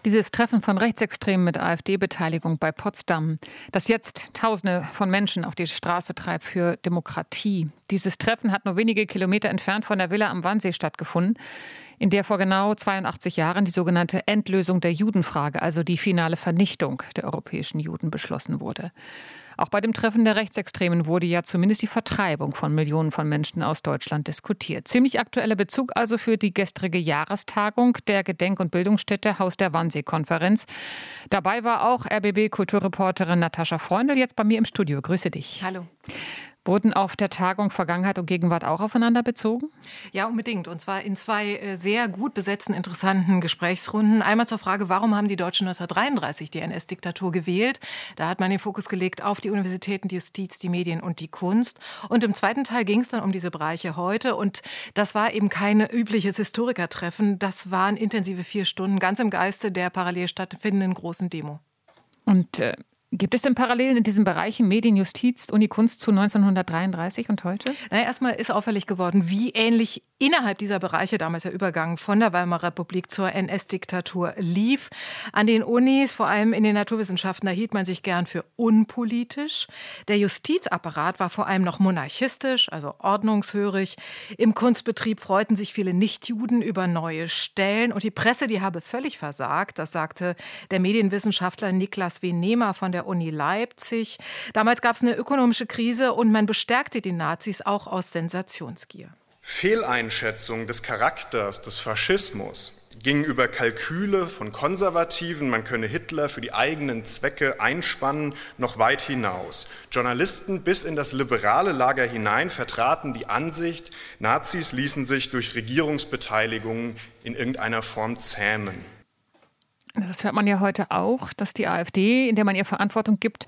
Dieses Treffen von Rechtsextremen mit AfD-Beteiligung bei Potsdam, das jetzt Tausende von Menschen auf die Straße treibt für Demokratie. Dieses Treffen hat nur wenige Kilometer entfernt von der Villa am Wannsee stattgefunden, in der vor genau 82 Jahren die sogenannte Endlösung der Judenfrage, also die finale Vernichtung der europäischen Juden, beschlossen wurde. Auch bei dem Treffen der Rechtsextremen wurde ja zumindest die Vertreibung von Millionen von Menschen aus Deutschland diskutiert. Ziemlich aktueller Bezug also für die gestrige Jahrestagung der Gedenk- und Bildungsstätte Haus der Wannsee-Konferenz. Dabei war auch RBB-Kulturreporterin Natascha Freundl jetzt bei mir im Studio. Grüße dich. Hallo. Wurden auf der Tagung Vergangenheit und Gegenwart auch aufeinander bezogen? Ja, unbedingt. Und zwar in zwei sehr gut besetzten, interessanten Gesprächsrunden. Einmal zur Frage, warum haben die Deutschen 1933 die NS-Diktatur gewählt? Da hat man den Fokus gelegt auf die Universitäten, die Justiz, die Medien und die Kunst. Und im zweiten Teil ging es dann um diese Bereiche heute. Und das war eben kein übliches Historikertreffen. Das waren intensive 4 Stunden, ganz im Geiste der parallel stattfindenden großen Demo. Und gibt es denn Parallelen in diesen Bereichen Medien, Justiz, Uni, Kunst zu 1933 und heute? Erstmal ist auffällig geworden, wie ähnlich innerhalb dieser Bereiche damals der Übergang von der Weimarer Republik zur NS-Diktatur lief. An den Unis, vor allem in den Naturwissenschaften, da hielt man sich gern für unpolitisch. Der Justizapparat war vor allem noch monarchistisch, also ordnungshörig. Im Kunstbetrieb freuten sich viele Nichtjuden über neue Stellen. Und die Presse, die habe völlig versagt. Das sagte der Medienwissenschaftler Niklas W. Nehmer von der Uni Leipzig. Damals gab es eine ökonomische Krise und man bestärkte die Nazis auch aus Sensationsgier. Fehleinschätzung des Charakters des Faschismus ging über Kalküle von Konservativen, man könne Hitler für die eigenen Zwecke einspannen, noch weit hinaus. Journalisten bis in das liberale Lager hinein vertraten die Ansicht, Nazis ließen sich durch Regierungsbeteiligung in irgendeiner Form zähmen. Das hört man ja heute auch, dass die AfD, in der man ihr Verantwortung gibt,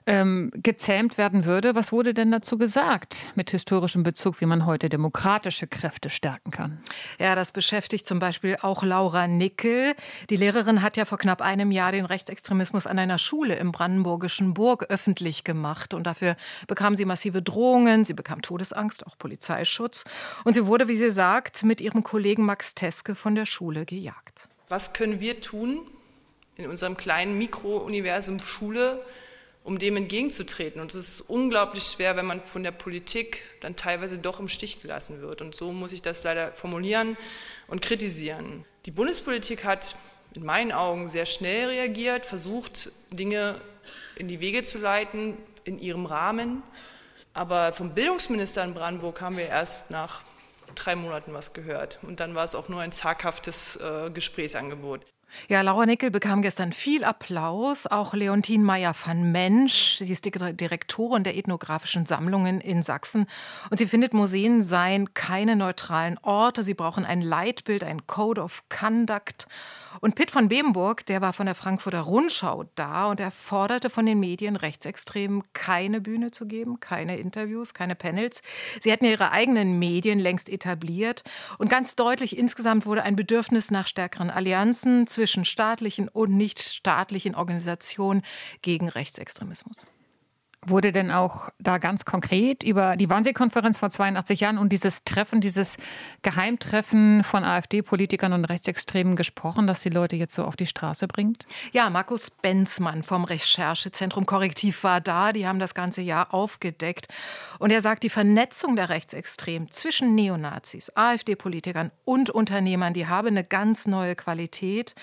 gezähmt werden würde. Was wurde denn dazu gesagt mit historischem Bezug, wie man heute demokratische Kräfte stärken kann? Ja, das beschäftigt zum Beispiel auch Laura Nickel. Die Lehrerin hat ja vor knapp einem Jahr den Rechtsextremismus an einer Schule im brandenburgischen Burg öffentlich gemacht. Und dafür bekam sie massive Drohungen, sie bekam Todesangst, auch Polizeischutz. Und sie wurde, wie sie sagt, mit ihrem Kollegen Max Teske von der Schule gejagt. Was können wir tun in unserem kleinen Mikrouniversum Schule, um dem entgegenzutreten? Und es ist unglaublich schwer, wenn man von der Politik dann teilweise doch im Stich gelassen wird. Und so muss ich das leider formulieren und kritisieren. Die Bundespolitik hat in meinen Augen sehr schnell reagiert, versucht, Dinge in die Wege zu leiten, in ihrem Rahmen. Aber vom Bildungsminister in Brandenburg haben wir erst nach 3 Monaten was gehört. Und dann war es auch nur ein zaghaftes Gesprächsangebot. Ja, Laura Nickel bekam gestern viel Applaus. Auch Leontine Meyer-van Mensch, sie ist die Direktorin der ethnografischen Sammlungen in Sachsen. Und sie findet, Museen seien keine neutralen Orte. Sie brauchen ein Leitbild, ein Code of Conduct. Und Pitt von Bemburg, der war von der Frankfurter Rundschau da und er forderte von den Medien Rechtsextremen keine Bühne zu geben, keine Interviews, keine Panels. Sie hätten ja ihre eigenen Medien längst etabliert. Und ganz deutlich, insgesamt wurde ein Bedürfnis nach stärkeren Allianzen zwischen staatlichen und nichtstaatlichen Organisationen gegen Rechtsextremismus. Wurde denn auch da ganz konkret über die Wannsee-Konferenz vor 82 Jahren und dieses Treffen, dieses Geheimtreffen von AfD-Politikern und Rechtsextremen gesprochen, das die Leute jetzt so auf die Straße bringt? Ja, Markus Benzmann vom Recherchezentrum Korrektiv war da. Die haben das ganze Jahr aufgedeckt. Und er sagt, die Vernetzung der Rechtsextremen zwischen Neonazis, AfD-Politikern und Unternehmern, die habe eine ganz neue Qualität.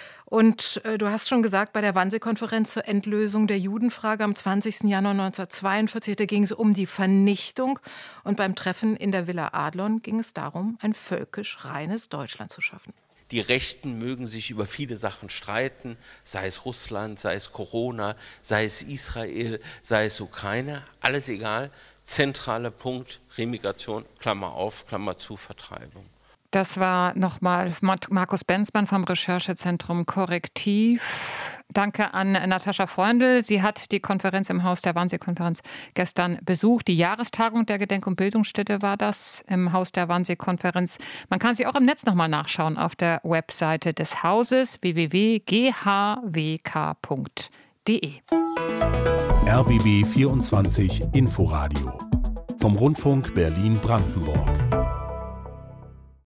Und du hast schon gesagt, bei der Wannsee-Konferenz zur Endlösung der Judenfrage am 20. Januar 1942, da ging es um die Vernichtung. Und beim Treffen in der Villa Adlon ging es darum, ein völkisch reines Deutschland zu schaffen. Die Rechten mögen sich über viele Sachen streiten, sei es Russland, sei es Corona, sei es Israel, sei es Ukraine, alles egal. Zentraler Punkt, Remigration, Klammer auf, Klammer zu, Vertreibung. Das war nochmal Markus Benzmann vom Recherchezentrum Korrektiv. Danke an Natascha Freundl. Sie hat die Konferenz im Haus der Wannsee-Konferenz gestern besucht. Die Jahrestagung der Gedenk- und Bildungsstätte war das im Haus der Wannsee-Konferenz. Man kann sie auch im Netz nochmal nachschauen auf der Webseite des Hauses www.ghwk.de. RBB 24 Inforadio vom Rundfunk Berlin-Brandenburg.